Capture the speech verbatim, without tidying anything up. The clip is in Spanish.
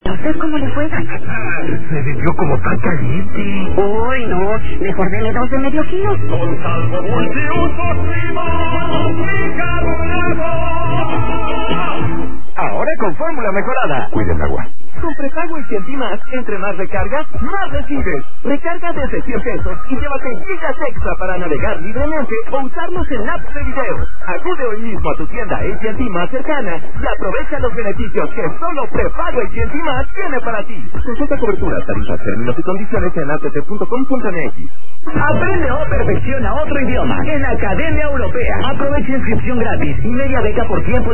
¿A usted cómo le fue? Se vendió como tan caliente. Uy, no. Mejor dele dos de medio kilo. Con salvo multiusos limón y carbonato. Ahora con fórmula mejorada. Cuiden el agua. Con prepago y cien más, entre más recargas, más recibes. Recarga desde cien pesos y llévate gigas extra para navegar libremente o usarlos en apps de video. Acude hoy mismo a tu tienda A T and T más cercana y aprovecha los beneficios que solo prepago y cien más tiene para ti. Consulta cobertura, tarifas, términos y condiciones en a t t punto com punto m x. Aprende o perfecciona otro idioma en Academia Europea. Aprovecha inscripción gratis y media beca por tiempo